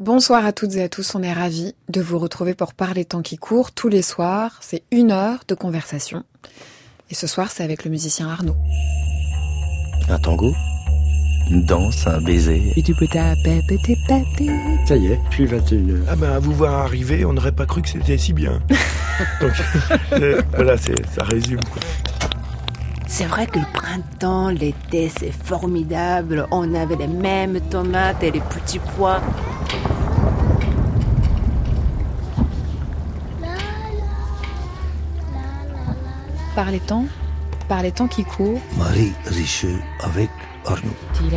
Bonsoir à toutes et à tous, on est ravis de vous retrouver pour parler temps qui court tous les soirs. C'est 1 heure de conversation. Et ce soir, c'est avec le musicien Arnaud. Un tango, une danse, un baiser. Ça y est, puis 21h. Ah ben, à vous voir arriver, on n'aurait pas cru que c'était si bien. Donc, voilà, ça résume, quoi. C'est vrai que le printemps, l'été, c'est formidable. On avait les mêmes tomates et les petits pois. Par les temps qui courent. Marie Richeux avec Arnaud.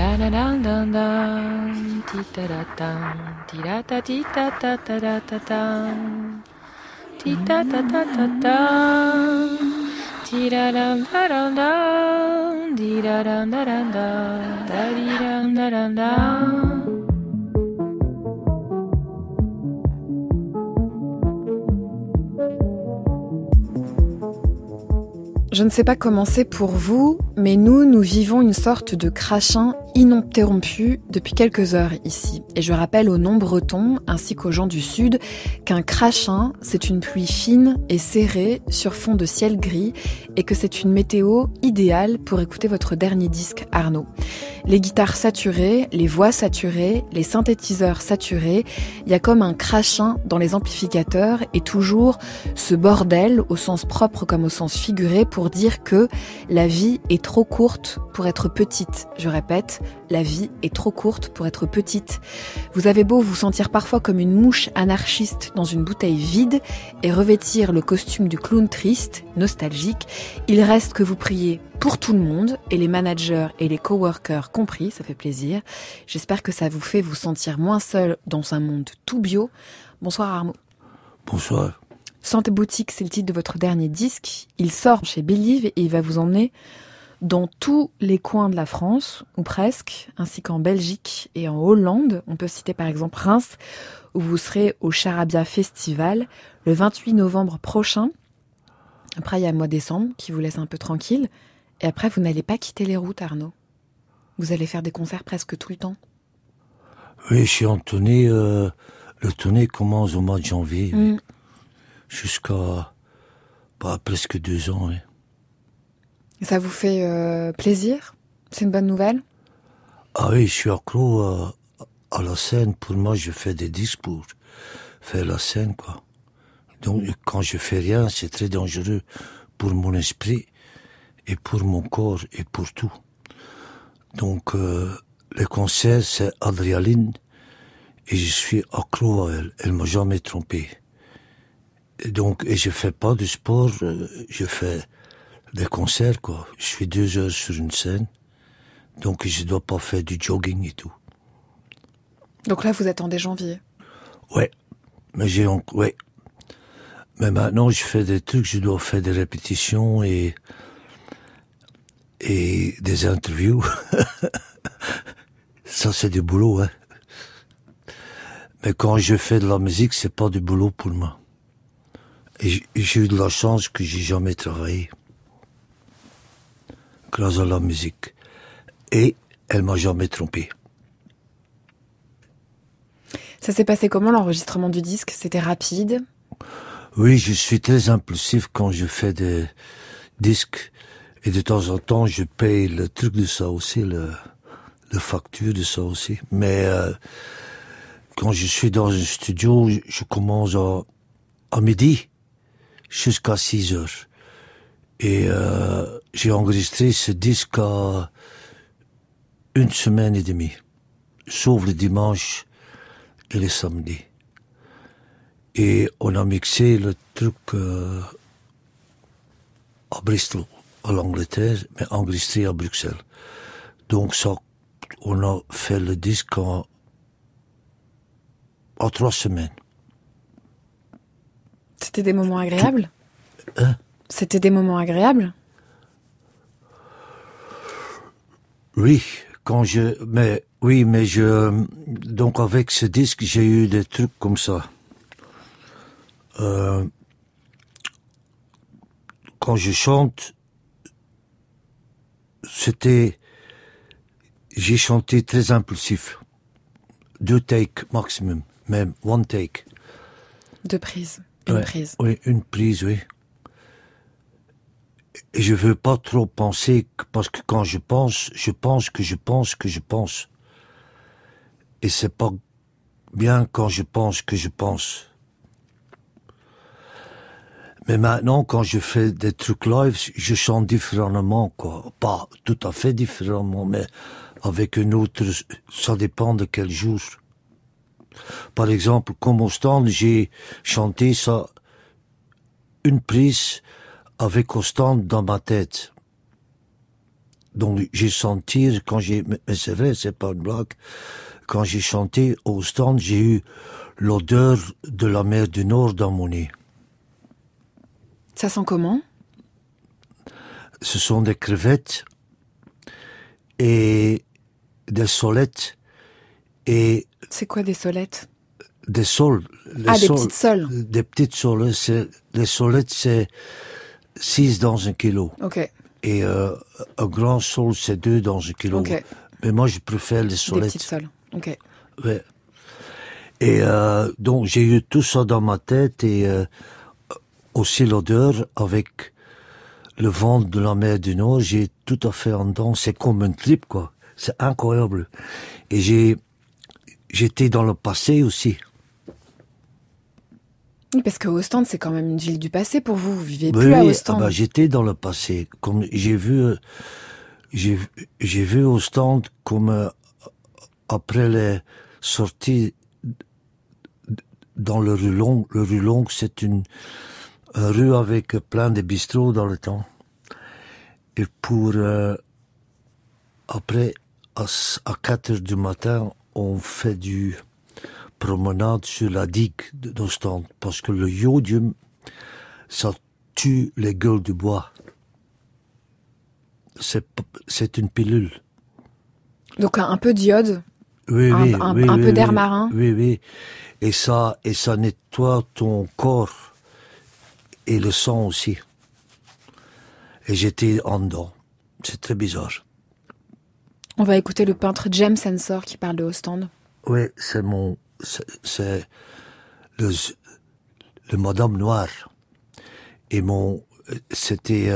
Je ne sais pas comment c'est pour vous, mais nous vivons une sorte de crachin ininterrompu depuis quelques heures ici. Et je rappelle aux non-bretons, ainsi qu'aux gens du Sud, qu'un crachin, c'est une pluie fine et serrée sur fond de ciel gris, et que c'est une météo idéale pour écouter votre dernier disque, Arnaud. Les guitares saturées, les voix saturées, les synthétiseurs saturés, il y a comme un crachin dans les amplificateurs et toujours ce bordel, au sens propre comme au sens figuré, pour dire que la vie est trop courte pour être petite. Je répète, la vie est trop courte pour être petite. Vous avez beau vous sentir parfois comme une mouche anarchiste dans une bouteille vide et revêtir le costume du clown triste, nostalgique, il reste que vous priez pour tout le monde, et les managers et les coworkers compris, ça fait plaisir. J'espère que ça vous fait vous sentir moins seul dans un monde tout bio. Bonsoir Arnaud. Bonsoir. Santé Boutique, c'est le titre de votre dernier disque. Il sort chez Believe et il va vous emmener dans tous les coins de la France, ou presque, ainsi qu'en Belgique et en Hollande. On peut citer par exemple Reims, où vous serez au Charabia Festival le 28 novembre prochain. Après, il y a le mois de décembre qui vous laisse un peu tranquille. Et après, vous n'allez pas quitter les routes, Arnaud. Vous allez faire des concerts presque tout le temps. Oui, je suis en tournée. Le tournée commence au mois de janvier. Oui. Jusqu'à presque 2 ans. Oui. Ça vous fait plaisir? C'est une bonne nouvelle? Ah oui, je suis accro à la scène. Pour moi, je fais des disques pour faire la scène, quoi. Donc, quand je fais rien, c'est très dangereux pour mon esprit et pour mon corps et pour tout. Donc, les concerts, c'est adrénaline et je suis accro à elle. Elle m'a jamais trompé. Et je fais pas de sport, je fais des concerts, quoi. Je suis 2 heures sur une scène, donc je dois pas faire du jogging et tout. Donc là, vous attendez janvier? Ouais, ouais. Mais maintenant, je fais des trucs, je dois faire des répétitions et des interviews. Ça, c'est du boulot, hein. Mais quand je fais de la musique, c'est pas du boulot pour moi. Et j'ai eu de la chance que j'ai jamais travaillé. Grâce à la musique. Et elle m'a jamais trompé. Ça s'est passé comment, l'enregistrement du disque? C'était rapide? Oui, je suis très impulsif quand je fais des disques. Et de temps en temps, je paye le truc de ça aussi, le facture de ça aussi. Mais quand je suis dans un studio, je commence à midi jusqu'à 6 heures. Et j'ai enregistré ce disque à 1 semaine et demie, sauf le dimanche et le samedi. Et on a mixé le truc à Bristol, à l'Angleterre, mais enregistré à Bruxelles. Donc ça, on a fait le disque en 3 semaines. C'était des moments agréables? Hein? C'était des moments agréables? Oui, donc avec ce disque, j'ai eu des trucs comme ça. Quand je chante, j'ai chanté très impulsif. 2 takes maximum. même one take. 2 prises, une prise. Oui, une prise, oui. Et je veux pas trop penser, parce que quand je pense que je pense. Et c'est pas bien quand je pense que je pense. Mais maintenant, quand je fais des trucs live, je chante différemment, quoi. Pas tout à fait différemment, mais avec une autre, ça dépend de quel jour. Par exemple, comme au stand, j'ai chanté ça, une prise avec au stand dans ma tête. Donc, j'ai senti, mais c'est vrai, c'est pas une blague, quand j'ai chanté au stand, j'ai eu l'odeur de la mer du Nord dans mon nez. Ça sent comment? Ce sont des crevettes et des solettes et... C'est quoi des solettes? Des sols. Des petites soles. Des petites soles. Les solettes, c'est 6 dans 1 kilo. Ok. Et un grand sol, c'est 2 dans 1 kilo. Ok. Mais moi, je préfère les solettes. Des petites soles. Ok. Ouais. Et donc, j'ai eu tout ça dans ma tête et aussi l'odeur avec le vent de la mer du Nord. J'ai tout à fait en dedans. C'est comme un trip, quoi. C'est incroyable. Et j'étais dans le passé aussi. Oui, parce que Ostende, c'est quand même une ville du passé pour vous. Vous vivez plus à Ostende. J'étais dans le passé. Comme j'ai vu Ostende comme après les sorties dans le rue Longue. Le rue Longue, c'est une rue avec plein de bistrots dans le temps. Et pour après, à 4 heures du matin, on fait du promenade sur la digue d'Ostende, parce que le iodium, ça tue les gueules du bois. C'est une pilule. Donc un peu d'iode, oui, un peu d'air marin. Oui. Et ça nettoie ton corps et le sang aussi. Et j'étais en dedans. C'est très bizarre. On va écouter le peintre James Ensor qui parle de Ostende. Oui, c'est le Madame Noire. Et c'était,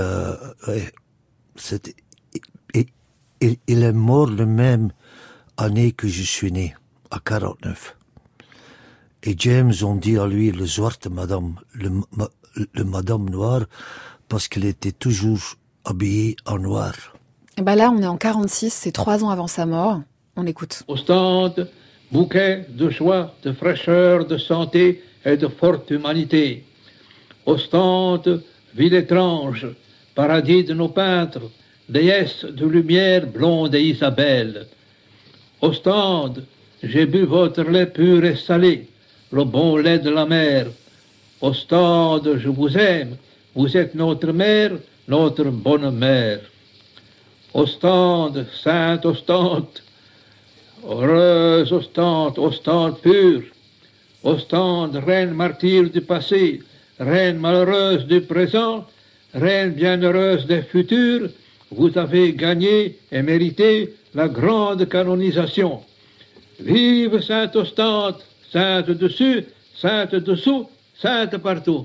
il est mort le même année que je suis né, à 49. Et James, on dit à lui le Zwarte Madame, le Madame Noire, parce qu'il était toujours habillé en noir. Et ben là, on est en 46, c'est 3 ans avant sa mort. On écoute. Ostende, bouquet de joie, de fraîcheur, de santé et de forte humanité. Ostende, ville étrange, paradis de nos peintres, déesse de lumière blonde et Isabelle. Ostende, j'ai bu votre lait pur et salé, le bon lait de la mer. Ostende, je vous aime, vous êtes notre mère, notre bonne mère. Ostende, sainte Ostende, heureuse Ostende, Ostende pure. Ostende, reine martyre du passé, reine malheureuse du présent, reine bienheureuse des futurs, vous avez gagné et mérité la grande canonisation. Vive Sainte Ostende, sainte dessus, sainte dessous, sainte partout.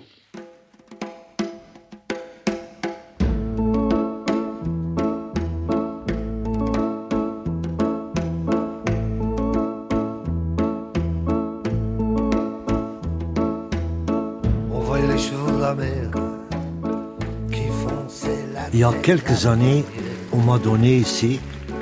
Il y a quelques années, on m'a donné ici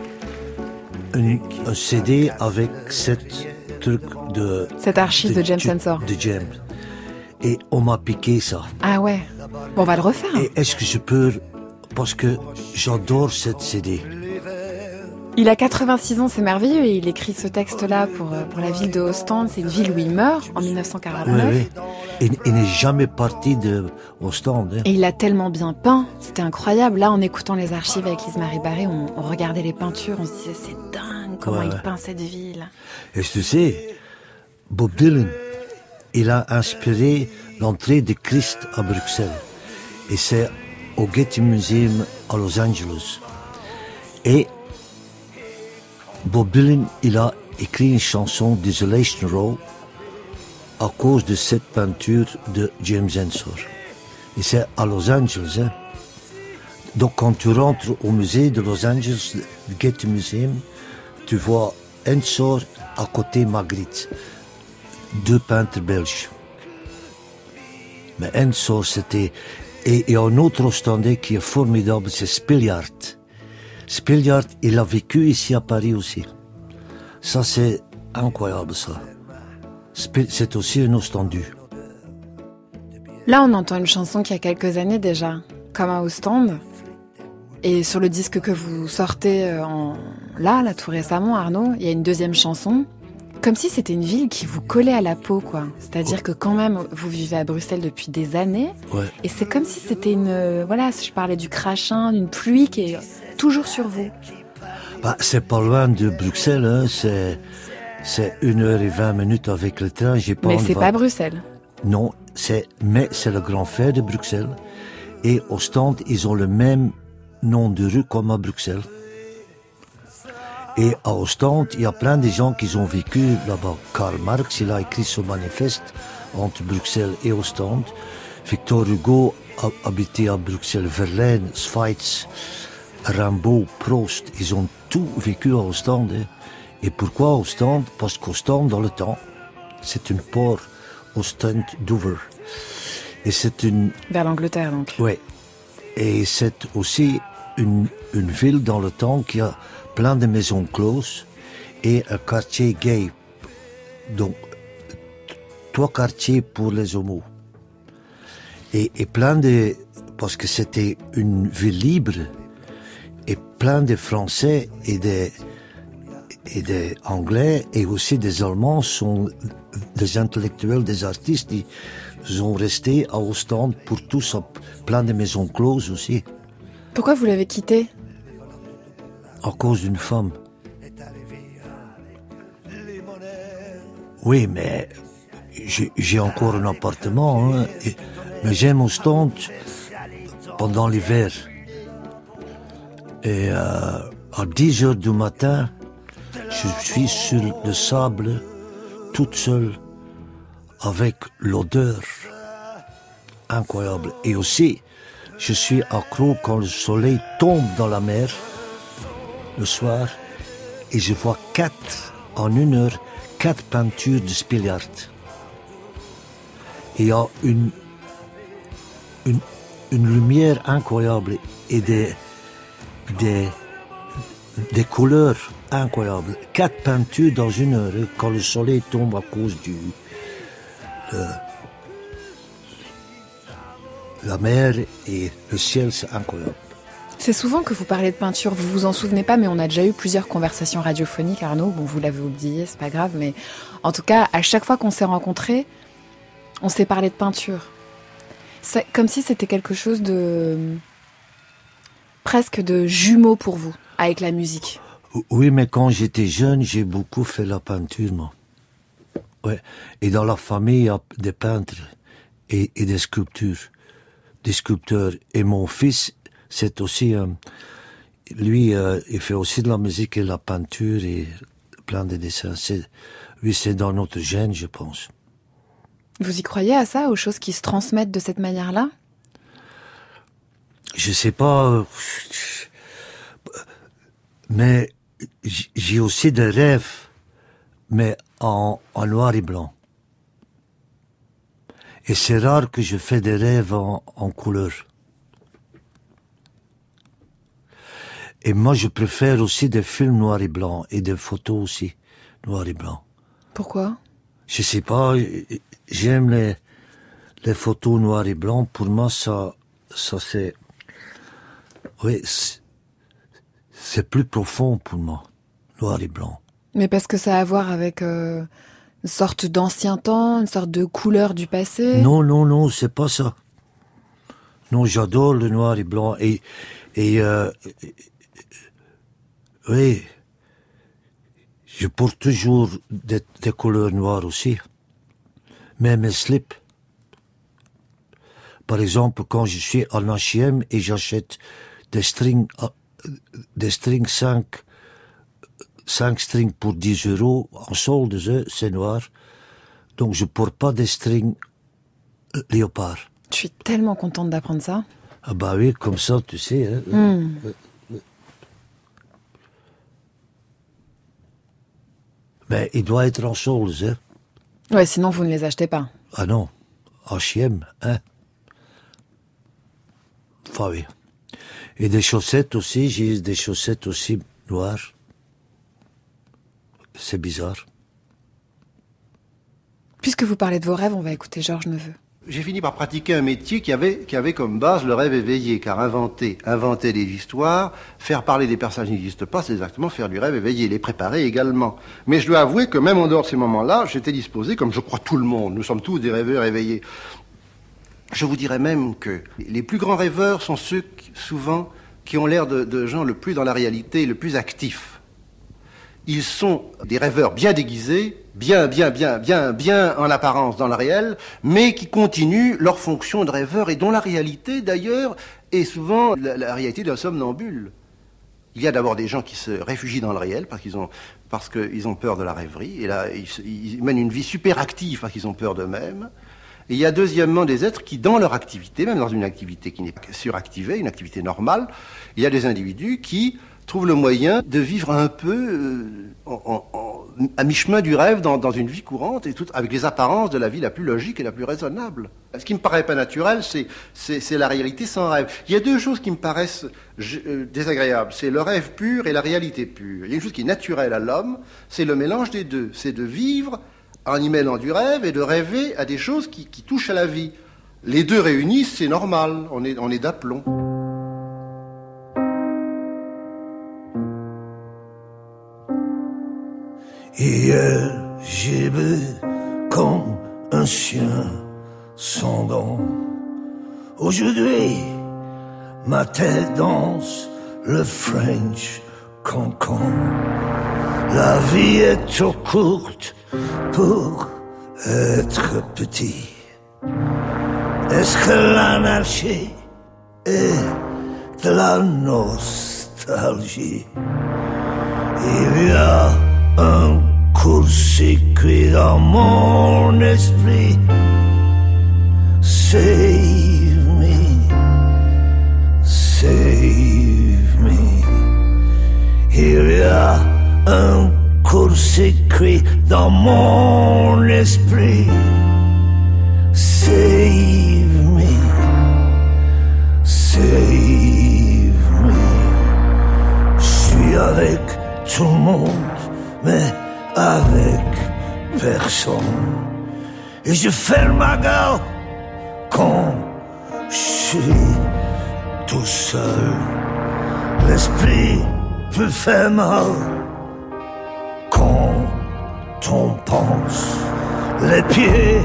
un CD avec cette archive de James Ensor. De James. Et on m'a piqué ça. Ah ouais. Bon, on va le refaire. Et est-ce que je peux, parce que j'adore cette CD. Il a 86 ans, c'est merveilleux, et il écrit ce texte-là pour la ville de Ostende. C'est une ville où il meurt en 1949. Oui. Il n'est jamais parti de Ostende. Hein. Et il a tellement bien peint, c'était incroyable. Là, en écoutant les archives avec Lise-Marie Barré, on regardait les peintures, on se disait c'est dingue comment il peint cette ville. Et tu sais, Bob Dylan, il a inspiré l'entrée de Christ à Bruxelles. Et c'est au Getty Museum à Los Angeles. Et Bob Dylan, il a écrit une chanson, Desolation Row, à cause de cette peinture de James Ensor. Et c'est à Los Angeles. Hein. Donc quand tu rentres au musée de Los Angeles, le Getty Museum, tu vois Ensor à côté Magritte. 2 peintres belges. Mais Ensor, c'était... Et un autre ostendais qui est formidable, c'est Spilliard. Spilliard, il a vécu ici à Paris aussi. Ça, c'est incroyable, ça. C'est aussi un ostendu. Là, on entend une chanson qui a quelques années déjà, comme à Ostende. Et sur le disque que vous sortez là, tout récemment, Arnaud, il y a une deuxième chanson. Comme si c'était une ville qui vous collait à la peau, quoi. C'est-à-dire que quand même, vous vivez à Bruxelles depuis des années. Ouais. Et c'est comme si c'était je parlais du crachin, d'une pluie qui est toujours sur vous. Bah, c'est pas loin de Bruxelles, hein. C'est 1h20 avec le train. Mais c'est pas Bruxelles. Non, mais c'est le grand frère de Bruxelles. Et Ostende, ils ont le même nom de rue comme à Bruxelles. Et à Ostende, il y a plein de gens qui ont vécu là-bas. Karl Marx, il a écrit ce manifeste entre Bruxelles et Ostende. Victor Hugo a habité à Bruxelles, Verlaine, Schweitz, Rimbaud, Proust. Ils ont tout vécu à Ostende. Hein. Et pourquoi Ostende? Parce qu'Ostende, dans le temps, c'est une port, Ostende Dover. Et c'est une... Vers l'Angleterre, donc. Oui. Et c'est aussi une ville dans le temps qui a plein de maisons closes et un quartier gay. Donc, 3 quartiers pour les homos. Et plein de... Parce que c'était une ville libre et plein de Français et des Anglais et aussi des Allemands sont des intellectuels, des artistes. Ils ont resté à Ostende pour tous, plein de maisons closes aussi. Pourquoi vous l'avez quitté? À cause d'une femme. Oui, mais j'ai encore un appartement, hein, mais j'aime Ostende pendant l'hiver. Et à 10h du matin, je suis sur le sable, toute seule, avec l'odeur incroyable. Et aussi, je suis accro quand le soleil tombe dans la mer, le soir, et je vois 4 peintures de Spilliard. Et il y a une lumière incroyable et des couleurs incroyables. 4 peintures dans 1 heure quand le soleil tombe à cause la mer et le ciel, c'est incroyable. C'est souvent que vous parlez de peinture, vous vous en souvenez pas, mais on a déjà eu plusieurs conversations radiophoniques, Arnaud. Bon, vous l'avez oublié, c'est pas grave, mais en tout cas, à chaque fois qu'on s'est rencontrés, on s'est parlé de peinture. C'est comme si c'était quelque chose de... presque de jumeau pour vous, avec la musique. Oui, mais quand j'étais jeune, j'ai beaucoup fait la peinture, moi. Ouais. Et dans la famille, il y a des peintres et des sculpteurs. Et mon fils, c'est aussi... lui, il fait aussi de la musique et la peinture et plein de dessins. Lui, c'est dans notre gène, je pense. Vous y croyez à ça, aux choses qui se transmettent de cette manière-là? Je sais pas... mais j'ai aussi des rêves, mais en noir et blanc. Et c'est rare que je fais des rêves en couleur. Et moi, je préfère aussi des films noir et blanc et des photos aussi noir et blanc. Pourquoi? Je sais pas, j'aime les photos noir et blanc. Pour moi, ça c'est... Oui, c'est plus profond pour moi, noir et blanc. Mais parce que ça a à voir avec une sorte d'ancien temps, une sorte de couleur du passé? Non, c'est pas ça. Non, j'adore le noir et blanc. Et oui, je porte toujours des couleurs noires aussi. Même mes slips. Par exemple, quand je suis en H&M et j'achète des strings 5 strings pour 10 €, en solde, c'est noir. Donc je porte pas des strings léopard. Je suis tellement contente d'apprendre ça. Ah bah oui, comme ça, tu sais. Hein. Mais il doit être en soles, hein. Ouais, sinon vous ne les achetez pas. Ah non, H&M, hein. Enfin oui. Et des chaussettes aussi, j'ai des chaussettes aussi noires. C'est bizarre. Puisque vous parlez de vos rêves, on va écouter Georges Neveu. J'ai fini par pratiquer un métier qui avait comme base le rêve éveillé, car inventer des histoires, faire parler des personnages qui n'existent pas, c'est exactement faire du rêve éveillé, les préparer également. Mais je dois avouer que même en dehors de ces moments-là, j'étais disposé, comme je crois tout le monde, nous sommes tous des rêveurs éveillés. Je vous dirais même que les plus grands rêveurs sont ceux, souvent, qui ont l'air de gens le plus dans la réalité, le plus actifs. Ils sont des rêveurs bien déguisés, bien en apparence dans le réel, mais qui continuent leur fonction de rêveur et dont la réalité, d'ailleurs, est souvent la réalité d'un somnambule. Il y a d'abord des gens qui se réfugient dans le réel parce qu'ils ont peur de la rêverie, et là, ils mènent une vie super active parce qu'ils ont peur d'eux-mêmes. Et il y a deuxièmement des êtres qui, dans leur activité, même dans une activité qui n'est pas suractivée, une activité normale, il y a des individus qui trouvent le moyen de vivre un peu à mi-chemin du rêve dans une vie courante et tout, avec les apparences de la vie la plus logique et la plus raisonnable. Ce qui me paraît pas naturel, c'est la réalité sans rêve. Il y a deux choses qui me paraissent désagréables. C'est le rêve pur et la réalité pure. Il y a une chose qui est naturelle à l'homme, c'est le mélange des deux. C'est de vivre en y mêlant du rêve et de rêver à des choses qui touchent à la vie. Les deux réunis, c'est normal. On est d'aplomb. Hier, j'ai bu comme un chien sans dents. Aujourd'hui, ma tête danse le French cancan. La vie est trop courte pour être petit. Est-ce que l'anarchie est de la nostalgie? Il y a un court-circuit dans mon esprit. Save me, save me. Il y a un court-circuit dans mon esprit. Save me, save me. Je suis avec tout le monde, mais avec personne. Et je ferme ma gueule quand je suis tout seul. L'esprit peut faire mal quand on pense. Les pieds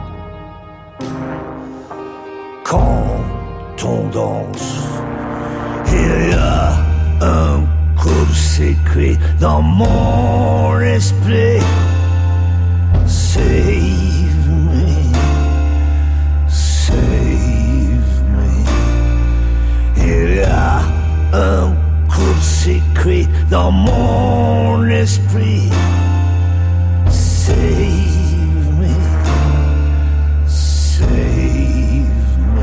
quand on danse. Il y a un court-circuit dans mon esprit. Save me, save me. Il y a un court-circuit dans mon esprit. Save me, save me.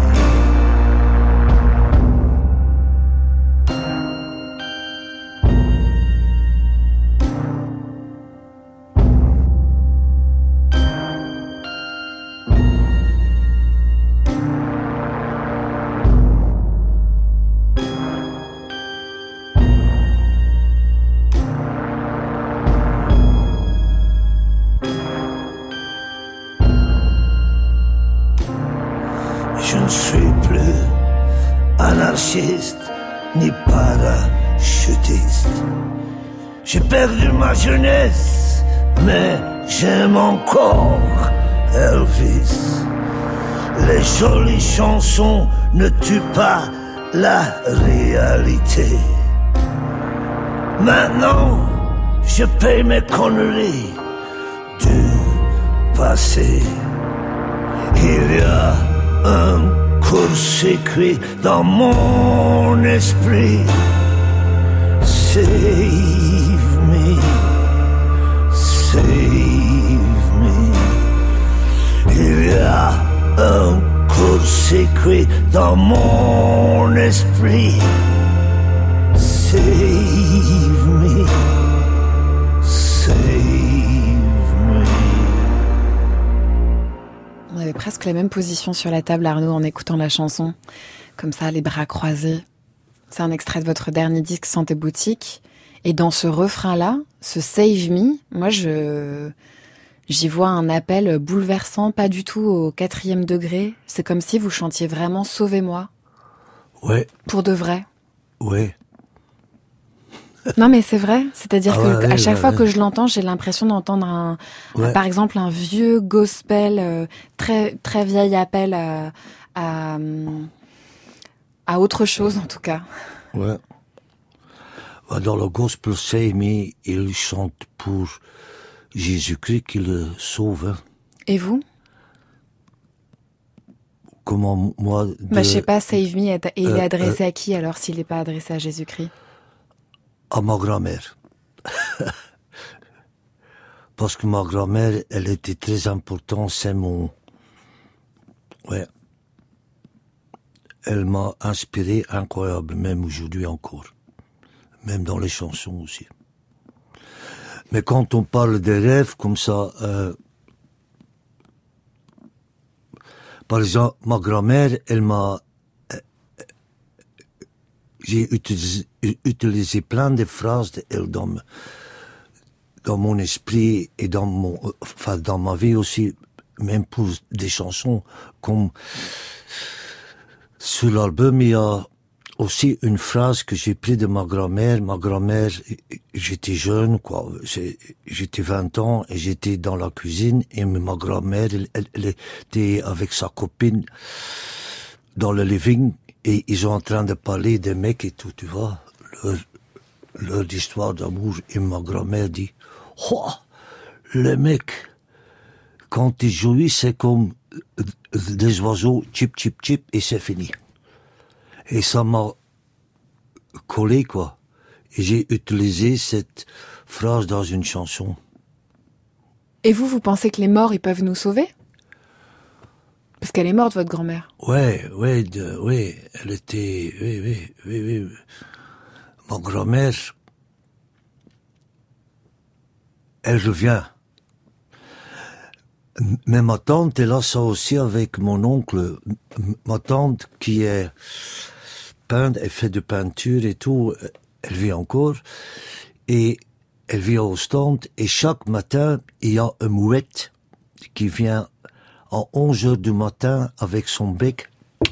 Je ne suis plus anarchiste ni parachutiste. J'ai perdu ma jeunesse, mais j'aime encore Elvis. Les jolies chansons ne tuent pas la réalité. Maintenant, je paye mes conneries du passé. Il y a un court-circuit dans mon esprit. Save me, save me. secret dans mon esprit. Save me, save me. On avait presque la même position sur la table, Arnaud, en écoutant la chanson. Comme ça, les bras croisés. C'est un extrait de votre dernier disque Santé Boutique. Et dans ce refrain-là, ce Save Me, moi j'y vois un appel bouleversant, pas du tout au 4e degré. C'est comme si vous chantiez vraiment Sauvez-moi. Ouais. Pour de vrai. Ouais. Non mais c'est vrai, c'est-à-dire que à chaque fois ouais. que je l'entends, j'ai l'impression d'entendre par exemple un vieux gospel, très très vieil appel à autre chose en tout cas. Ouais. Dans le gospel Save Me, il chante pour Jésus-Christ qui le sauve. Hein. Et vous? Comment moi... Je sais pas, Save Me, il est adressé à qui alors s'il n'est pas adressé à Jésus-Christ? À ma grand-mère. Parce que ma grand-mère, elle était très importante, c'est mon... Ouais. Elle m'a inspiré incroyable, même aujourd'hui encore. Même dans les chansons aussi. Mais quand on parle des rêves comme ça... par exemple, ma grand-mère, elle m'a... j'ai utilisé plein de phrases d'elle dans mon esprit et dans ma vie aussi, même pour des chansons comme sur l'album, il y a aussi une phrase que j'ai prise de ma grand-mère. Ma grand-mère, j'étais jeune, quoi. J'étais 20 ans et j'étais dans la cuisine et ma grand-mère, elle était avec sa copine dans le living. Et ils sont en train de parler des mecs et tout, tu vois, leur histoire d'amour. Et ma grand-mère dit, oh, les mecs, quand ils jouent, c'est comme des oiseaux, chip, chip, chip, et c'est fini. Et ça m'a collé, quoi. Et j'ai utilisé cette phrase dans une chanson. Et vous pensez que les morts, ils peuvent nous sauver? Parce qu'elle est morte, votre grand-mère. Ouais, elle était, oui. Ma grand-mère, elle revient. Mais ma tante, elle a ça aussi avec mon oncle. Ma tante, qui est peinte, elle fait de peinture et tout, elle vit encore. Et elle vit à Ostende. Et chaque matin, il y a une mouette qui vient à 11h du matin avec son bec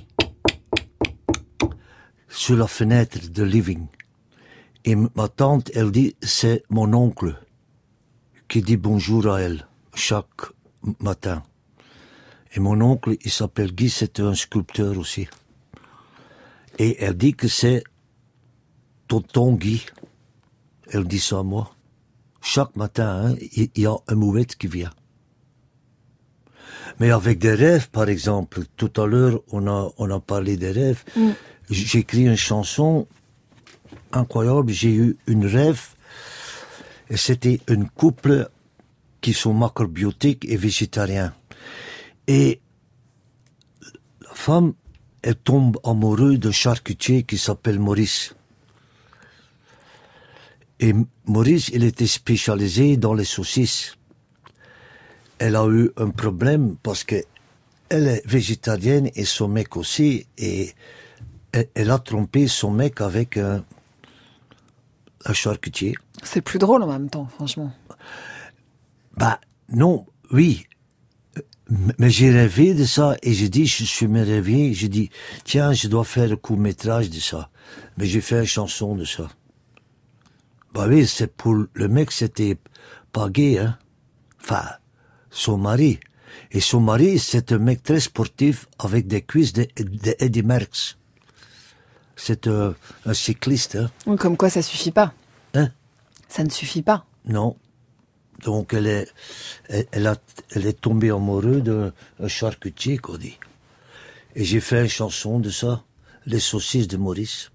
sur la fenêtre de living. Et ma tante, elle dit, c'est mon oncle qui dit bonjour à elle chaque matin. Et mon oncle, il s'appelle Guy, c'est un sculpteur aussi. Et elle dit que c'est tonton Guy. Elle dit ça à moi. Chaque matin, hein, il y a un mouette qui vient. Mais avec des rêves, par exemple, tout à l'heure, on a parlé des rêves. J'ai écrit une chanson incroyable. J'ai eu une rêve. Et c'était un couple qui sont macrobiotiques et végétariens. Et la femme, elle tombe amoureuse de charcutier qui s'appelle Maurice. Et Maurice, il était spécialisé dans les saucisses. Elle a eu un problème parce que elle est végétarienne et son mec aussi, et elle a trompé son mec avec un charcutier. C'est plus drôle en même temps, franchement. Bah, non, oui. Mais j'ai rêvé de ça et j'ai dit, je suis me réveillé, j'ai dit, tiens, je dois faire un court-métrage de ça. Mais j'ai fait une chanson de ça. Bah oui, c'est pour le mec, c'était pas gay, hein. Enfin, son mari. Et son mari, c'est un mec très sportif avec des cuisses de Eddy Merckx. C'est un cycliste, hein. Comme quoi, ça suffit pas. Hein? Ça ne suffit pas. Non. Donc elle est tombée amoureuse d'un charcutier, qu'on dit. Et j'ai fait une chanson de ça, Les saucisses de Maurice.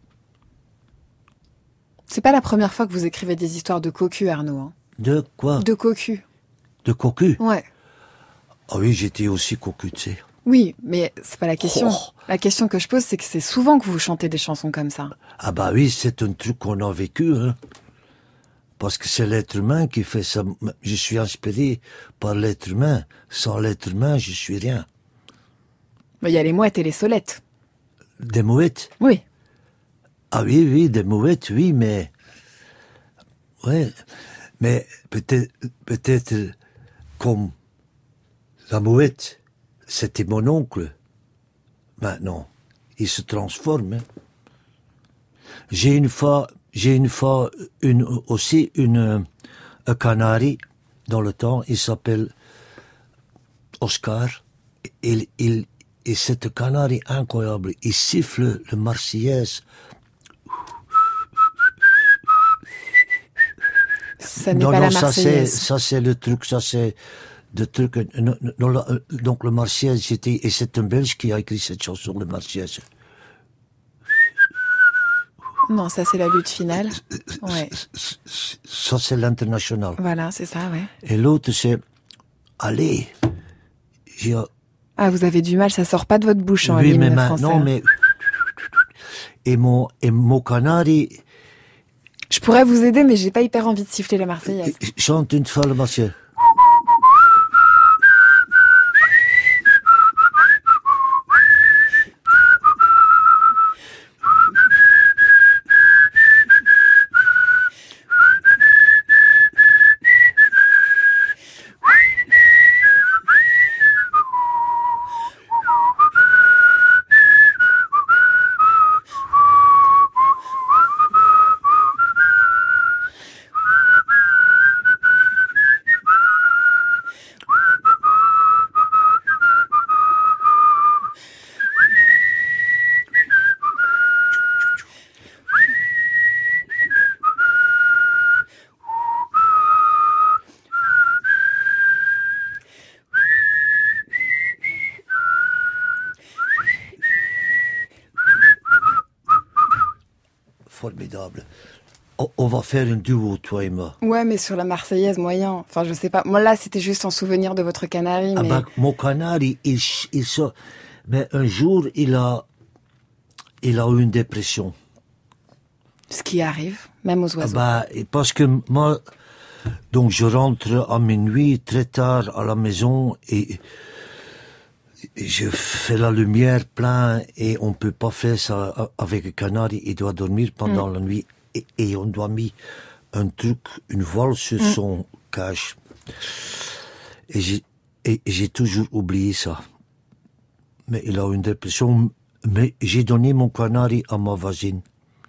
C'est pas la première fois que vous écrivez des histoires de cocu, Arnaud. Hein. De quoi? De cocu. De cocu? Ouais. Ah oui, j'étais aussi cocu, tu sais. Oui, mais c'est pas la question. Oh. La question que je pose, c'est que c'est souvent que vous chantez des chansons comme ça. Ah bah oui, c'est un truc qu'on a vécu, hein. Parce que c'est l'être humain qui fait ça. Je suis inspiré par l'être humain. Sans l'être humain, je suis rien. Il y a les mouettes et les solettes. Des mouettes? Oui. Ah oui, des mouettes, oui, mais... Ouais, mais peut-être comme la mouette, c'était mon oncle. Maintenant, il se transforme, hein. J'ai une fois aussi un canari dans le temps. Il s'appelle Oscar. Et c'est un canari incroyable. Il siffle le Marseillaise. Ça n'est pas la Marseillaise. Ça c'est le truc. Ça c'est le truc. Donc le Marseillaise, et c'est un Belge qui a écrit cette chanson, le Marseillaise. Non, ça c'est la lutte finale. Ouais. Ça c'est l'international. Voilà, c'est ça, ouais. Et l'autre c'est... Allez. Ah, vous avez du mal, ça sort pas de votre bouche en oui, hymne mais français. non, mais... Et mon canari... Je pourrais vous aider, mais j'ai pas hyper envie de siffler la Marseillaise. Chante une fois le Marseillaise. Formidable. On va faire un duo, toi et moi. Ouais, mais sur la Marseillaise, moyen. Enfin, je sais pas. Moi, là, c'était juste en souvenir de votre canari, Ah mais... ben, mon canari, il sort. Mais un jour, il a eu une dépression. Ce qui arrive, même aux oiseaux. Ah ben, parce que moi, donc je rentre à minuit, très tard à la maison, et je fais la lumière plein, et on peut pas faire ça avec un canari, il doit dormir pendant la nuit, et on doit mettre un truc, une voile sur son cage. Et j'ai toujours oublié ça. Mais il a une dépression, mais j'ai donné mon canari à ma voisine.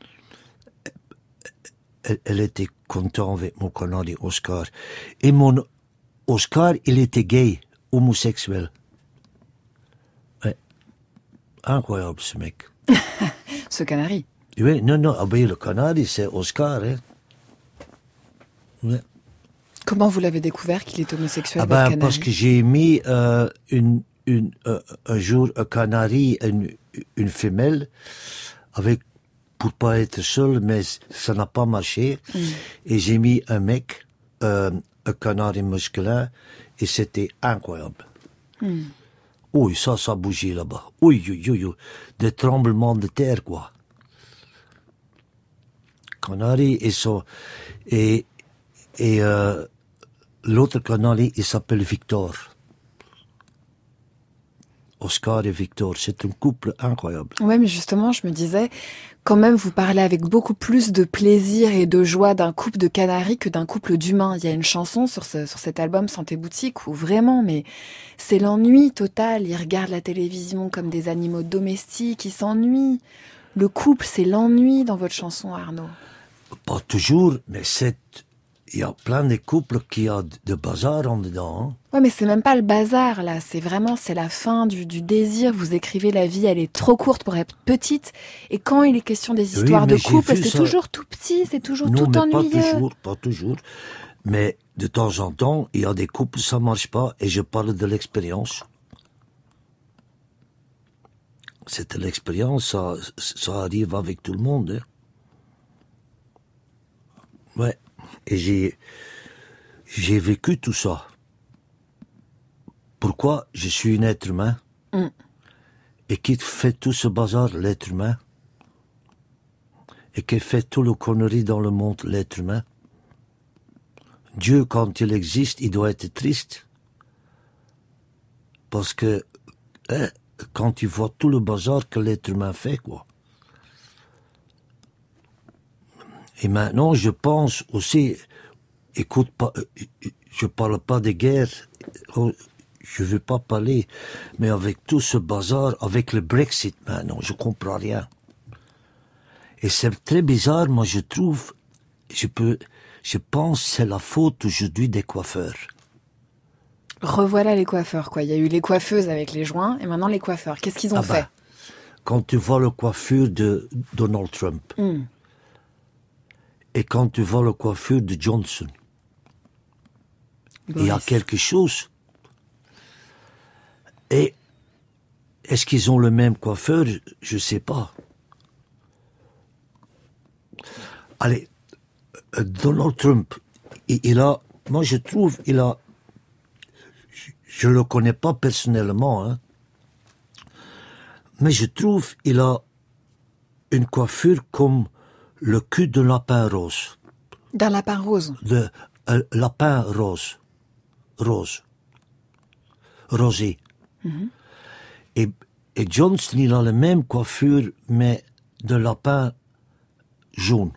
Elle était contente avec mon canari Oscar. Et mon Oscar, il était gay, homosexuel. Ouais. Incroyable, ce mec. Ce canari. Oui, non, ah ben, le canari, c'est Oscar, hein. Ouais. Comment vous l'avez découvert qu'il est homosexuel, Ah votre ben, canari? parce que j'ai mis un jour un canari, une femelle, pour pas être seul, mais ça n'a pas marché. Et j'ai mis un mec, un canari masculin, et c'était incroyable. Oui, ça bougeait là-bas. Oui, des tremblements de terre, quoi. Canari et l'autre canari, il s'appelle Victor. Oscar et Victor, c'est un couple incroyable. Ouais, mais justement, je me disais, quand même, vous parlez avec beaucoup plus de plaisir et de joie d'un couple de canaris que d'un couple d'humains. Il y a une chanson sur cet album Santé Boutique où vraiment, mais c'est l'ennui total. Ils regardent la télévision comme des animaux domestiques, ils s'ennuient. Le couple, c'est l'ennui dans votre chanson, Arnaud. Pas toujours, mais il y a plein de couples qui ont de bazar en dedans. Hein. Ouais, mais c'est même pas le bazar, là. C'est la fin du désir. Vous écrivez la vie, elle est trop courte pour être petite. Et quand il est question des histoires de couple, c'est toujours tout petit, c'est toujours non, tout ennuyeux. Pas toujours. Mais de temps en temps, il y a des couples, ça marche pas, et je parle de l'expérience. C'est l'expérience, ça arrive avec tout le monde. Hein. Ouais. Et j'ai vécu tout ça. Pourquoi je suis un être humain? Et qui fait tout ce bazar? L'être humain. Et qui fait tout le connerie dans le monde? L'être humain. Dieu, quand il existe, il doit être triste. Parce que quand tu vois tout le bazar que l'être humain fait, quoi. Et maintenant, je pense aussi, écoute, je parle pas des guerres, je veux pas parler, mais avec tout ce bazar, avec le Brexit maintenant, je comprends rien. Et c'est très bizarre, moi je trouve, je pense que c'est la faute aujourd'hui des coiffeurs. Revoilà les coiffeurs, quoi. Il y a eu les coiffeuses avec les joints, et maintenant les coiffeurs. Qu'est-ce qu'ils ont fait? Quand tu vois la coiffure de Donald Trump, et quand tu vois la coiffure de Johnson, il y a quelque chose. Et est-ce qu'ils ont le même coiffeur? Je sais pas. Allez, Donald Trump, moi je trouve, je le connais pas personnellement, hein, mais je trouve il a une coiffure comme le cul d'un lapin rose. D'un lapin rose? Lapin rose. Rosé. Et Johnson, il a la même coiffure, mais de lapin jaune.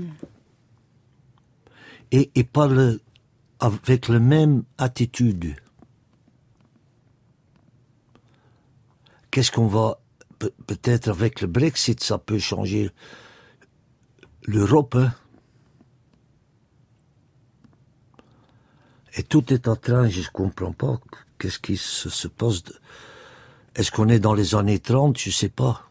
Et il parle avec la même attitude. Qu'est-ce qu'on va... Peut-être avec le Brexit, ça peut changer l'Europe, hein? Et tout est en train, je ne comprends pas. Qu'est-ce qui se passe? Est-ce qu'on est dans les années 30? Je ne sais pas.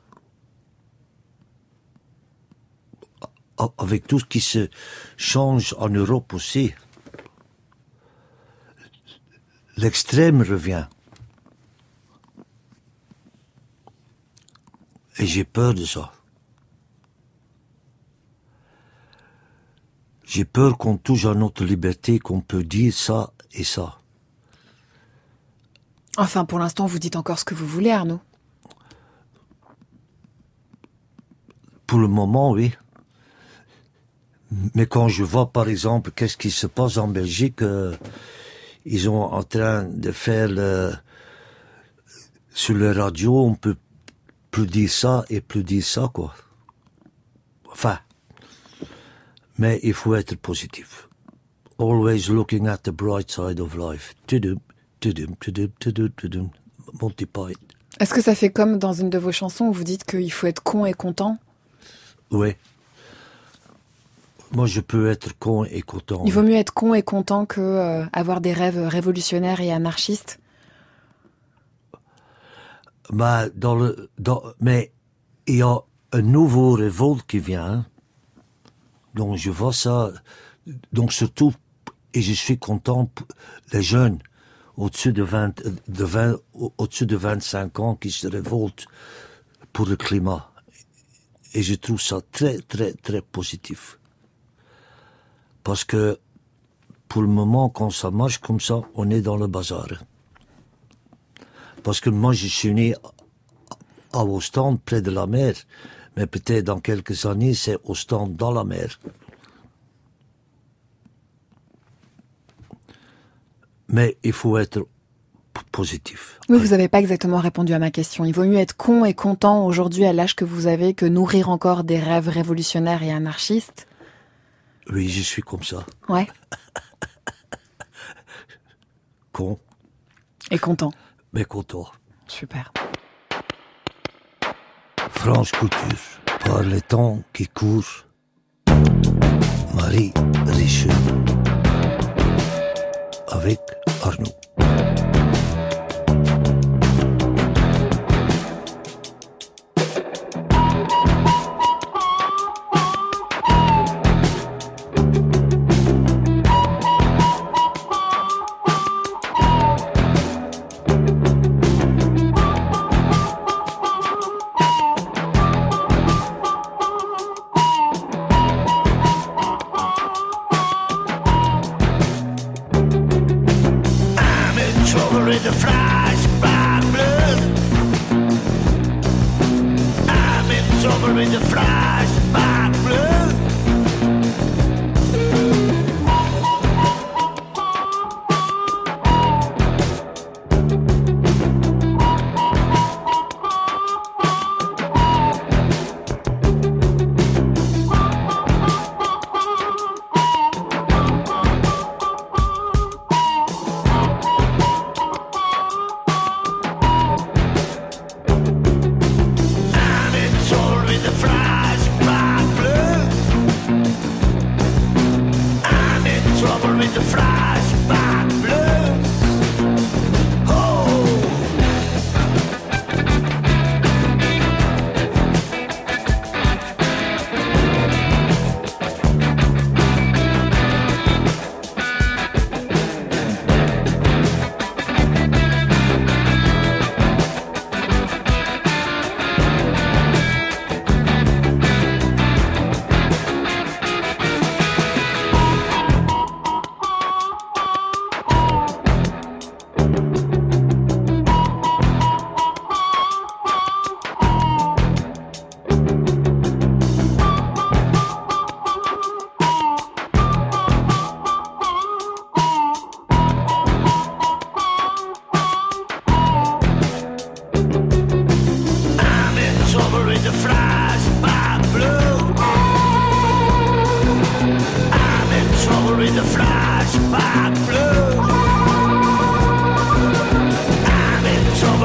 Avec tout ce qui se change en Europe aussi. L'extrême revient. Et j'ai peur de ça. J'ai peur qu'on touche à notre liberté, qu'on peut dire ça et ça. Enfin, pour l'instant, vous dites encore ce que vous voulez, Arnaud. Pour le moment, oui. Mais quand je vois, par exemple, qu'est-ce qui se passe en Belgique, ils sont en train de faire sur la radio, on peut plus dire ça et plus dire ça, quoi. Enfin, mais il faut être positif. Always looking at the bright side of life. Monty Python. Est-ce que ça fait comme dans une de vos chansons où vous dites qu'il faut être con et content? Oui. Moi, je peux être con et content. Il vaut mieux être con et content que avoir des rêves révolutionnaires et anarchistes? Mais il y a un nouveau révolte qui vient. Donc je vois ça. Donc surtout, et je suis content, les jeunes au-dessus de 25 ans qui se révoltent pour le climat. Et je trouve ça très, très, très positif. Parce que pour le moment, quand ça marche comme ça, on est dans le bazar. Parce que moi, je suis né à Ostende, près de la mer. Mais peut-être dans quelques années, c'est Ostende dans la mer. Mais il faut être positif. Oui, vous n'avez pas exactement répondu à ma question. Il vaut mieux être con et content aujourd'hui à l'âge que vous avez que nourrir encore des rêves révolutionnaires et anarchistes? Oui, je suis comme ça. Ouais. Con. Et content. Mais content. Super. France Couture, par les temps qui courent, Marie Richeux, avec Arnaud.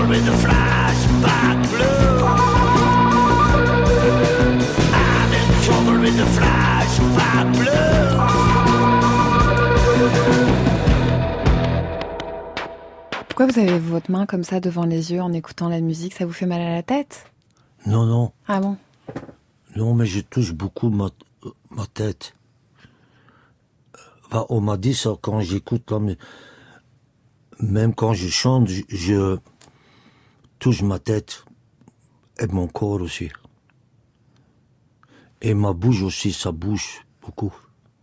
trouble with the flashback blue. I'm in trouble with the flashback blue. Pourquoi vous avez votre main comme ça devant les yeux en écoutant la musique? Ça vous fait mal à la tête? Non, non. Ah bon? Non, mais je touche beaucoup ma tête. Enfin, on m'a dit ça quand j'écoute, même quand je chante, je touche ma tête et mon corps aussi. Et ma bouche aussi, ça bouge beaucoup.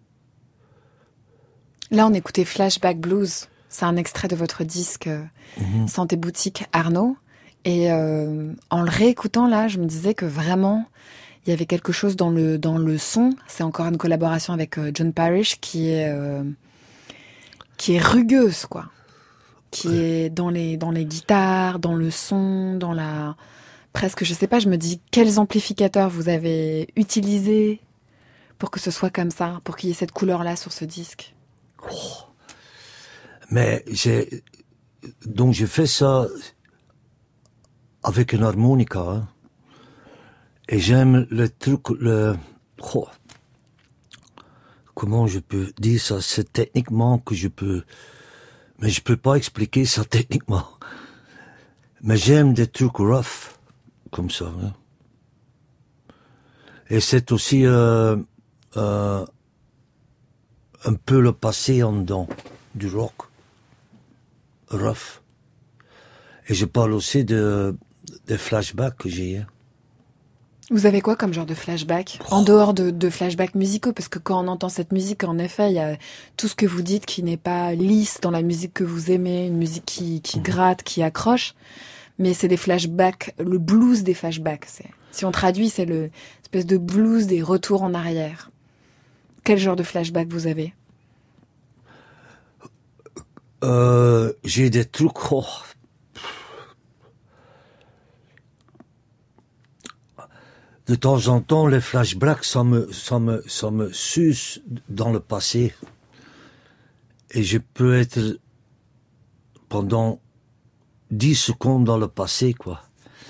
Là, on écoutait Flashback Blues. C'est un extrait de votre disque Santé Boutique Arnaud. Et en le réécoutant, là, je me disais que vraiment, il y avait quelque chose dans le son. C'est encore une collaboration avec John Parrish qui est rugueuse, quoi. Qui est dans les guitares, dans le son, dans la... Presque, je sais pas, je me dis, quels amplificateurs vous avez utilisés pour que ce soit comme ça, pour qu'il y ait cette couleur-là sur ce disque? Oh. Mais j'ai fait ça avec une harmonica, hein. Et j'aime le truc, comment je peux dire ça? C'est techniquement que je peux, mais je peux pas expliquer ça techniquement. Mais j'aime des trucs rough, comme ça, hein. Et c'est aussi, un peu le passé en dedans, du rock. Rough. Et je parle aussi des flashbacks que j'ai, hein. Vous avez quoi comme genre de flashback? En dehors de flashbacks musicaux, parce que quand on entend cette musique, en effet, il y a tout ce que vous dites qui n'est pas lisse dans la musique que vous aimez, une musique qui gratte, qui accroche, mais c'est des flashbacks, le blues des flashbacks. Si on traduit, c'est l'espèce de blues des retours en arrière. Quel genre de flashback vous avez? J'ai des trucs... De temps en temps, les flashbacks, ça me suce dans le passé. Et je peux être pendant 10 secondes dans le passé, quoi.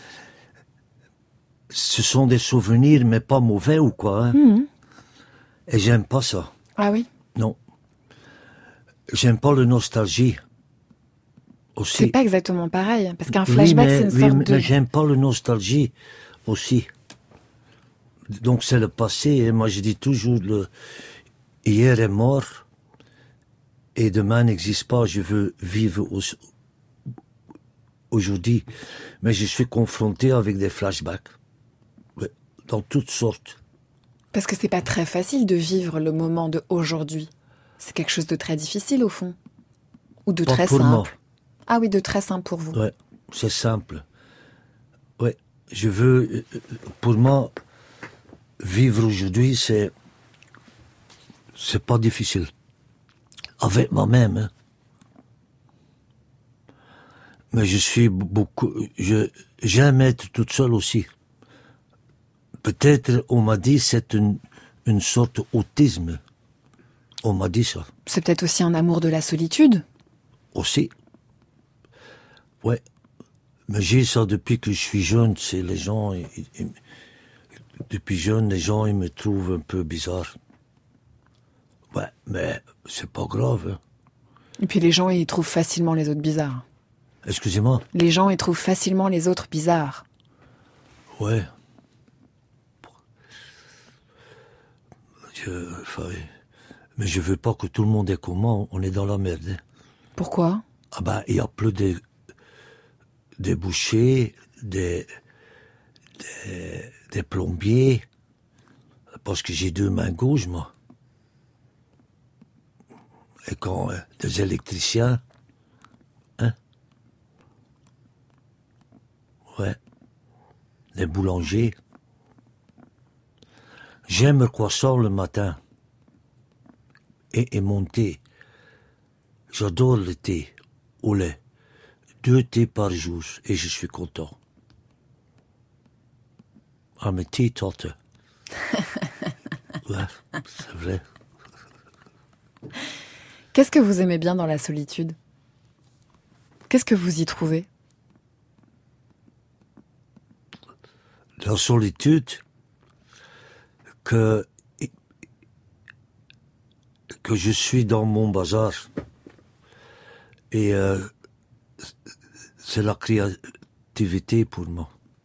Ce sont des souvenirs, mais pas mauvais ou quoi, hein. Mmh. Et j'aime pas ça. Ah oui? Non. J'aime pas la nostalgie. Aussi. C'est pas exactement pareil, parce qu'un flashback, c'est une sorte de... Mais j'aime pas la nostalgie aussi. Donc c'est le passé, et moi je dis toujours hier est mort et demain n'existe pas. Je veux vivre aujourd'hui, mais je suis confronté avec des flashbacks, dans toutes sortes. Parce que c'est pas très facile de vivre le moment de aujourd'hui. C'est quelque chose de très difficile au fond, ou de très simple. Moi. Ah oui, de très simple pour vous. Ouais, c'est simple. Ouais, je veux, pour moi. Vivre aujourd'hui, c'est pas difficile. Avec moi-même, hein. Mais j'aime être toute seule aussi. Peut-être, on m'a dit, c'est une sorte d'autisme. On m'a dit ça. C'est peut-être aussi un amour de la solitude. Aussi. Ouais. Mais j'ai ça depuis que je suis jeune, c'est les gens... Depuis jeune, les gens, ils me trouvent un peu bizarre. Ouais, mais c'est pas grave, hein. Et puis les gens, ils trouvent facilement les autres bizarres. Excusez-moi? Les gens, ils trouvent facilement les autres bizarres. Ouais. Mais je veux pas que tout le monde est comme moi, on est dans la merde, hein. Pourquoi? Ah ben, il y a plus des bouchers, des plombiers, parce que j'ai 2 mains gauches, moi. Et quand des électriciens, hein? Ouais. Des boulangers. J'aime le croissant le matin. Et mon thé. J'adore le thé au lait. 2 thés par jour, et je suis content. I'm a teetotaler. Ouais, c'est vrai. Qu'est-ce que vous aimez bien dans la solitude? Qu'est-ce que vous y trouvez? la solitude que je suis dans mon bazar. Et c'est la créativité pour moi.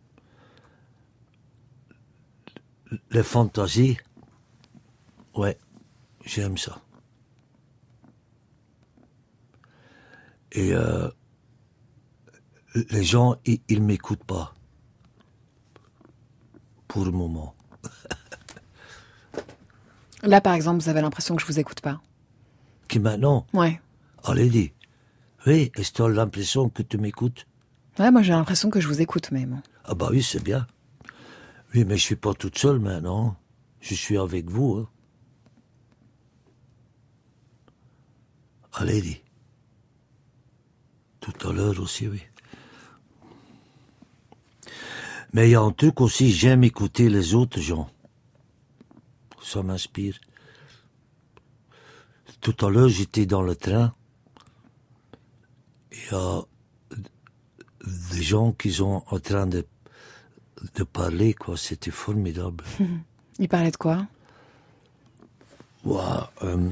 Les fantasies, ouais, j'aime ça. Et les gens, ils m'écoutent pas. Pour le moment. Là, par exemple, vous avez l'impression que je vous écoute pas. Qui maintenant? Ouais. Allez, dis. Oui, est-ce que tu as l'impression que tu m'écoutes? Ouais, moi j'ai l'impression que je vous écoute même. Ah bah oui, c'est bien. Oui, mais je suis pas toute seule maintenant. Je suis avec vous. Hein. Allez, dis. Tout à l'heure aussi, oui. Mais il y a un truc aussi, j'aime écouter les autres gens. Ça m'inspire. Tout à l'heure, j'étais dans le train. Il y a des gens qui sont en train de parler, quoi. C'était formidable. Ils parlaient de quoi? Ouais,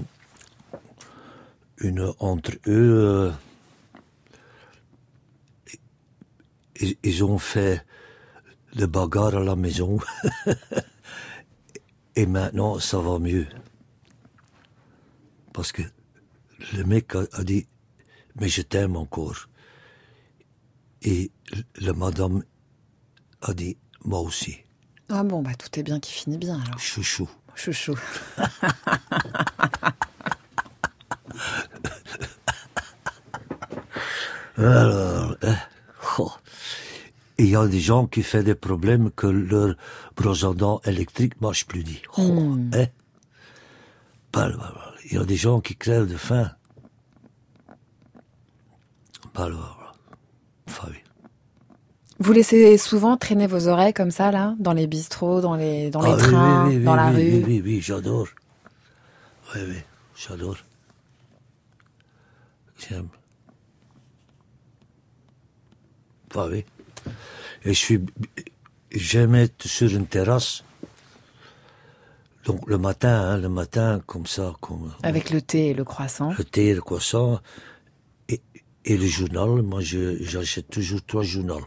entre eux, ils ont fait des bagarres à la maison. Et maintenant, ça va mieux. Parce que le mec a dit, mais je t'aime encore. Et la madame a dit, moi aussi. Ah bon, bah tout est bien qui finit bien alors. Chouchou. Chouchou. Alors, il y a des gens qui font des problèmes que leur brosse à dents électrique marche plus dit. Il y a des gens qui crèvent de faim. Enfin, oui. Vous laissez souvent traîner vos oreilles comme ça, là, dans les bistrots, dans les trains, oui, dans la rue? Oui, j'adore. Oui, j'adore. J'aime. Enfin, oui. Et j'aime être sur une terrasse. Donc le matin, comme ça. Avec le thé et le croissant. Le thé et le croissant. Et le journal, moi j'achète toujours 3 journaux.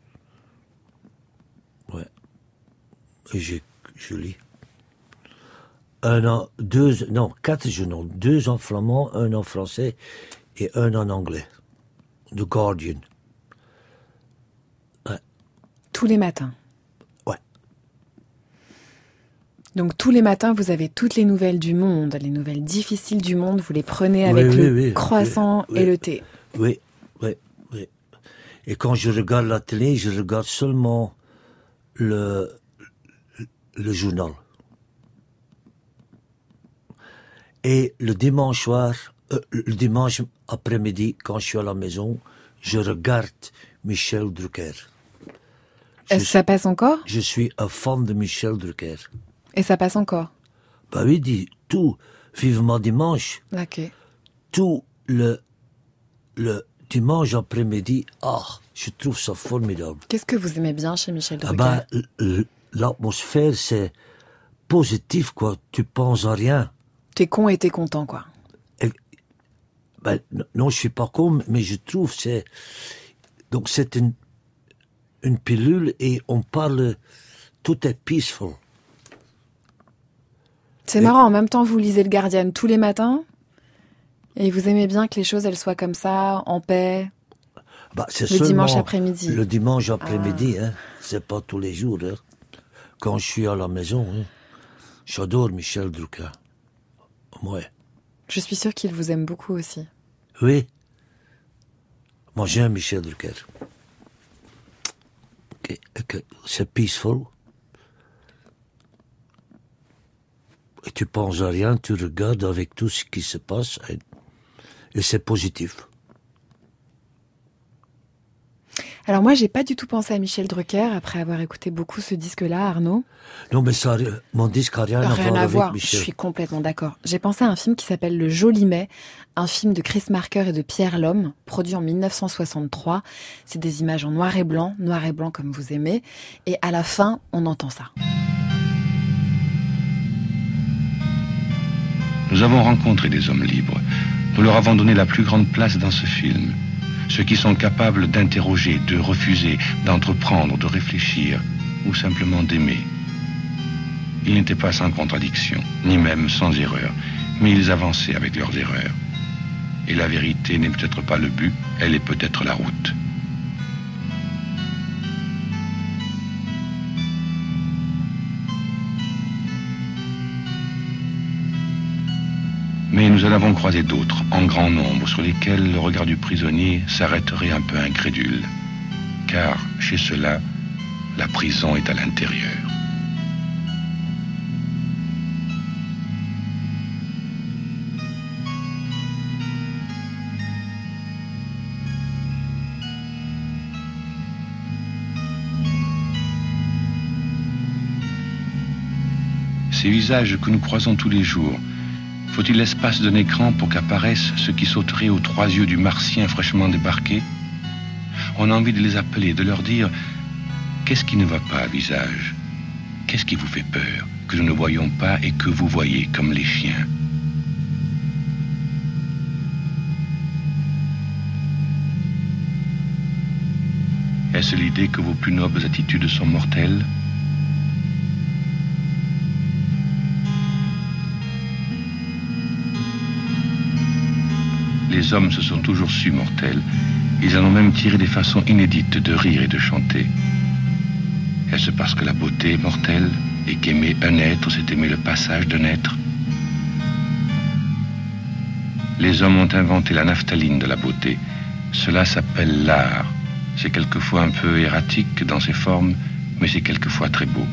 Ouais. Et je lis. 4 journaux. 2 en flamand, 1 en français et 1 en anglais. The Guardian. Ouais. Tous les matins? Ouais. Donc tous les matins, vous avez toutes les nouvelles du monde, les nouvelles difficiles du monde, vous les prenez avec le croissant et le thé. Oui. Et quand je regarde la télé, je regarde seulement le journal. Et le dimanche après-midi, quand je suis à la maison, je regarde Michel Drucker. Est-ce que ça passe encore? Je suis un fan de Michel Drucker. Et ça passe encore? Bah oui, dit tout, vivement dimanche. Ok. Tout le dimanche après-midi, je trouve ça formidable. Qu'est-ce que vous aimez bien chez Michel Drucker? L'atmosphère, c'est positif, quoi. Tu penses à rien. T'es con et t'es content, quoi. Non, je suis pas con, mais je trouve donc c'est une pilule et on parle, tout est peaceful. C'est marrant, en même temps vous lisez le Guardian tous les matins et vous aimez bien que les choses elles soient comme ça, en paix. C'est le dimanche après-midi. Le dimanche après-midi, c'est pas tous les jours. Hein. Quand je suis à la maison, j'adore Michel Drucker. Ouais. Je suis sûre qu'il vous aime beaucoup aussi. Oui. Moi j'aime Michel Drucker. C'est peaceful. Et tu penses à rien, tu regardes avec tout ce qui se passe et c'est positif. Alors moi, j'ai pas du tout pensé à Michel Drucker après avoir écouté beaucoup ce disque-là, Arnaud. Non, mais ça, mon disque n'a rien à voir avec Michel. Je suis complètement d'accord. J'ai pensé à un film qui s'appelle Le Joli Mai, un film de Chris Marker et de Pierre Lhomme, produit en 1963. C'est des images en noir et blanc comme vous aimez. Et à la fin, on entend ça. Nous avons rencontré des hommes libres. Nous leur avons donné la plus grande place dans ce film. Ceux qui sont capables d'interroger, de refuser, d'entreprendre, de réfléchir, ou simplement d'aimer. Ils n'étaient pas sans contradiction, ni même sans erreur, mais ils avançaient avec leurs erreurs. Et la vérité n'est peut-être pas le but, elle est peut-être la route. Mais nous en avons croisé d'autres, en grand nombre, sur lesquels le regard du prisonnier s'arrêterait un peu incrédule. Car, chez ceux-là, la prison est à l'intérieur. Ces visages que nous croisons tous les jours, faut-il l'espace d'un écran pour qu'apparaissent ceux qui sauteraient aux trois yeux du martien fraîchement débarqué? On a envie de les appeler, de leur dire « Qu'est-ce qui ne va pas à visage? Qu'est-ce qui vous fait peur, que nous ne voyons pas et que vous voyez comme les chiens ?» Est-ce l'idée que vos plus nobles attitudes sont mortelles? Les hommes se sont toujours su mortels. Ils en ont même tiré des façons inédites de rire et de chanter. Est-ce parce que la beauté est mortelle et qu'aimer un être, c'est aimer le passage d'un être? Les hommes ont inventé la naphtaline de la beauté. Cela s'appelle l'art. C'est quelquefois un peu erratique dans ses formes, mais c'est quelquefois très beau.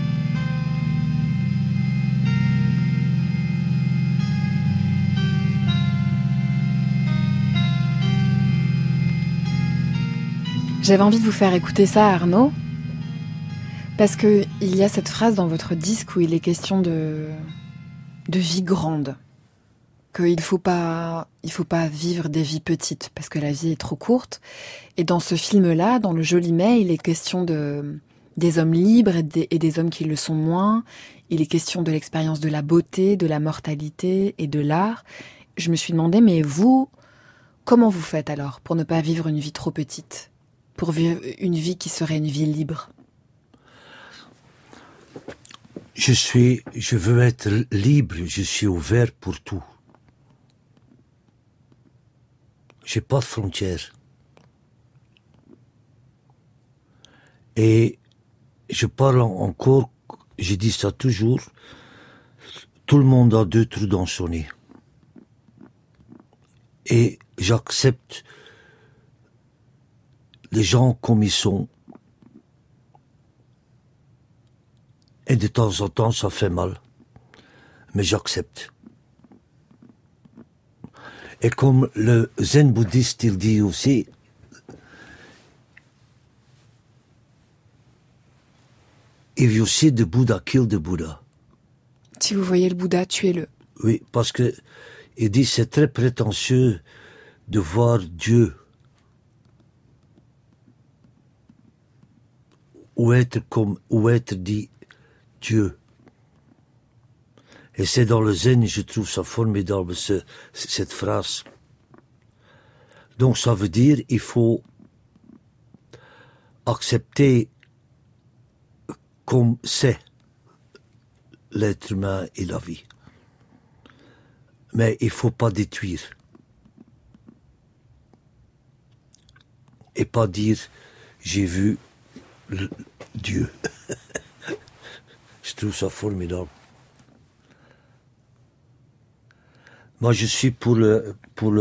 J'avais envie de vous faire écouter ça, Arnaud, parce que il y a cette phrase dans votre disque où il est question de vie grande, qu'il faut pas vivre des vies petites parce que la vie est trop courte. Et dans ce film-là, dans Le Joli Mai, il est question des hommes libres et des hommes qui le sont moins. Il est question de l'expérience de la beauté, de la mortalité et de l'art. Je me suis demandé, mais vous, comment vous faites alors pour ne pas vivre une vie trop petite ? Pour vivre une vie qui serait une vie libre? Je veux être libre, je suis ouvert pour tout. J'ai pas de frontières. Et je parle encore, je dis ça toujours, tout le monde a 2 trous dans son nez. Et j'accepte les gens comme ils sont. Et de temps en temps, ça fait mal. Mais j'accepte. Et comme le zen bouddhiste, il dit aussi, if you see the Buddha, kill the Buddha. Si vous voyez le Bouddha, tuez-le. Oui, parce que il dit c'est très prétentieux de voir Dieu ou être dit Dieu. Et c'est dans le zen, je trouve ça formidable, cette phrase. Donc ça veut dire, il faut accepter comme c'est l'être humain et la vie. Mais il faut pas détruire. Et pas dire, j'ai vu Dieu. Je trouve ça formidable. Moi, je suis pour le.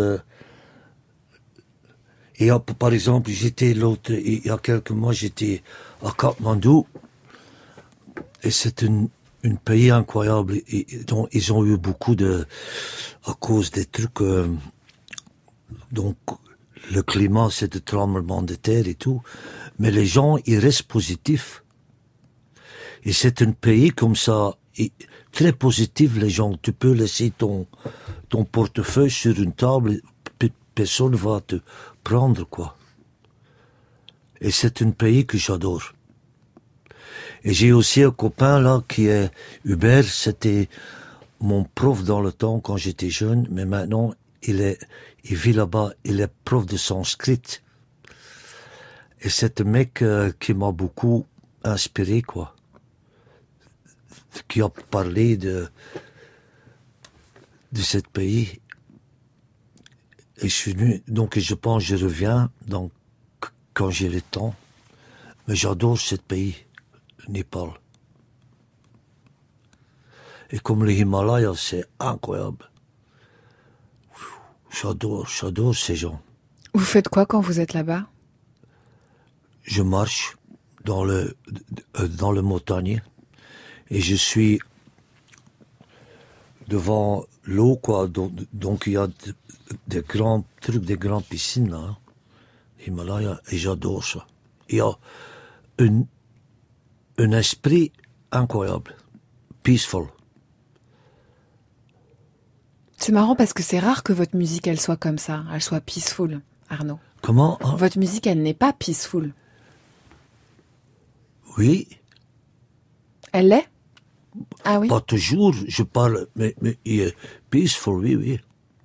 Et par exemple, il y a quelques mois, j'étais à Katmandou, et c'est un pays incroyable, et dont ils ont eu beaucoup à cause des trucs, donc, le climat, c'est des tremblements de terre et tout. Mais les gens, ils restent positifs. Et c'est un pays comme ça, très positif, les gens. Tu peux laisser ton portefeuille sur une table, personne va te prendre, quoi. Et c'est un pays que j'adore. Et j'ai aussi un copain, là, qui est Hubert. C'était mon prof dans le temps, quand j'étais jeune. Mais maintenant, il vit là-bas. Il est prof de sanskrit. Et c'est un mec qui m'a beaucoup inspiré, quoi. Qui a parlé de ce pays. Et je suis venu, donc je pense que je reviens quand j'ai le temps. Mais j'adore ce pays, Népal. Et comme les Himalayas, c'est incroyable. J'adore ces gens. Vous faites quoi quand vous êtes là-bas? Je marche dans le montagne et je suis devant l'eau, quoi. Donc il y a des grands trucs, des grandes piscines là, hein, Himalaya, et j'adore ça. Il y a un esprit incroyable, peaceful. C'est marrant parce que c'est rare que votre musique, elle soit comme ça, elle soit peaceful, Arnaud. Comment, hein? Votre musique, elle n'est pas peaceful. Oui. Elle l'est? Ah oui? Pas toujours, je parle, mais il est peaceful, oui.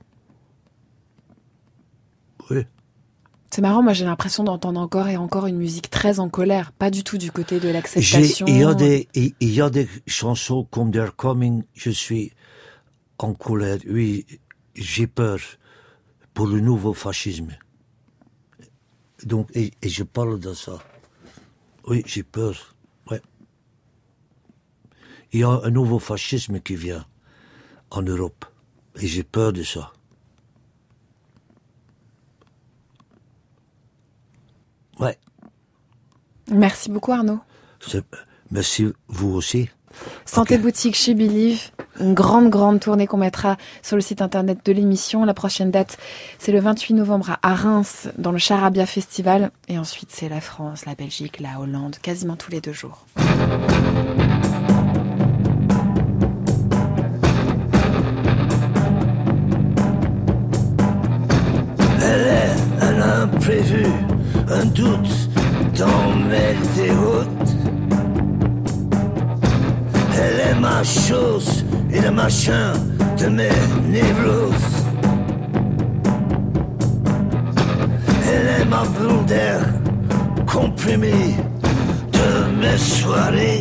Oui. C'est marrant, moi j'ai l'impression d'entendre encore et encore une musique très en colère, pas du tout du côté de l'acceptation. Il y a des chansons comme They're Coming, je suis en colère, oui, j'ai peur pour le nouveau fascisme. Donc, et je parle de ça. Oui, j'ai peur, ouais. Il y a un nouveau fascisme qui vient en Europe, et j'ai peur de ça. Ouais. Merci beaucoup Arnaud. Merci vous aussi. Santé Okay. Boutique chez Believe, une grande tournée qu'on mettra sur le site internet de l'émission. La prochaine date, c'est le 28 novembre à Reims, dans le Charabia Festival. Et ensuite, c'est la France, la Belgique, la Hollande, quasiment tous les 2 jours. Elle est un imprévu, un doute dans mes déroutes. Elle est ma chose et le machin de mes névroses. Elle est ma boule d'air comprimée de mes soirées.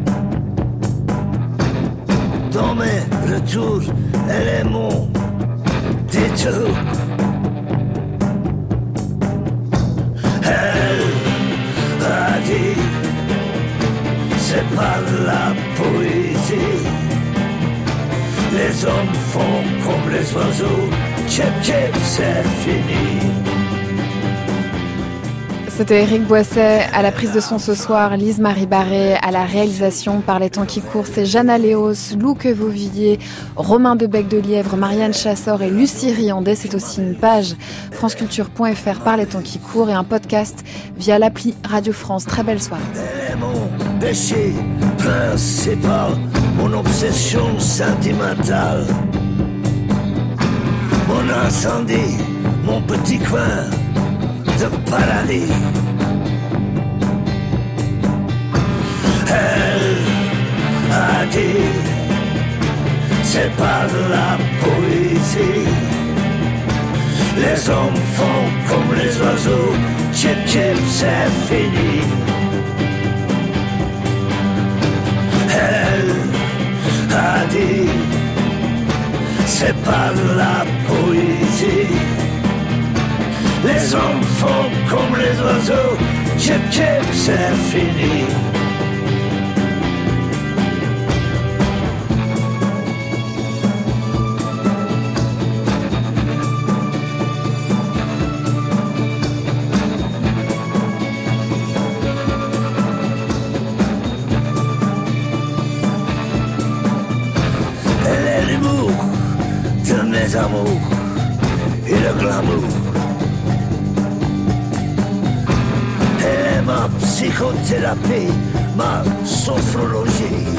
Dans mes retours, elle est mon détour. Elle a dit, c'est pas de la poésie. Les hommes font comme les oiseaux. Chip, chip, c'est fini. C'était Eric Boisset à la prise de son ce soir, Lise Marie Barré à la réalisation par les temps qui courent, c'est Jeanne Léos, Lou Quevauvilliers, Romain Debec de Lièvre, Marianne Chassor et Lucie Riandet. C'est aussi une page franceculture.fr par les temps qui courent et un podcast via l'appli Radio France. Très belle soirée. Elle est mon péché principal, mon obsession sentimentale, mon incendie, mon petit coin de paradis. Elle a dit, c'est pas de la poésie. Les hommes font comme les oiseaux. Chip, chip, c'est fini. Elle a dit, c'est pas de la poésie. Les hommes font comme les oiseaux. Chip, chip, c'est fini. Elle est l'humour de mes amours et le glamour ma psychothérapie, ma sophrologie.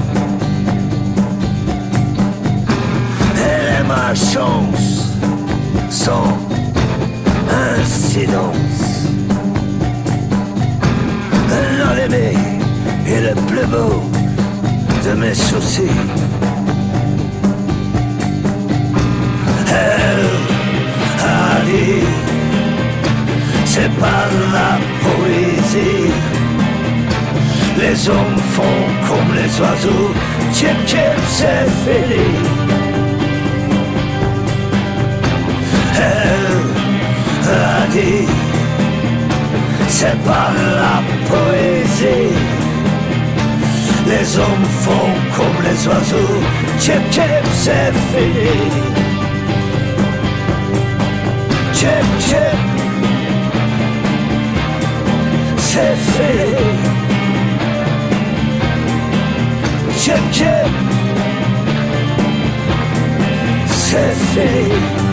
Elle est ma chance, sans incidence. L'ennemi est le plus beau de mes soucis. Elle a dit, c'est pas la poésie. Les hommes font comme les oiseaux, tchip tchip c'est fini. Elle a dit, c'est pas la poésie. Les hommes font comme les oiseaux, tchip tchip c'est fini. Tchip tchip c'est fini. Tchip tchip c'est fini.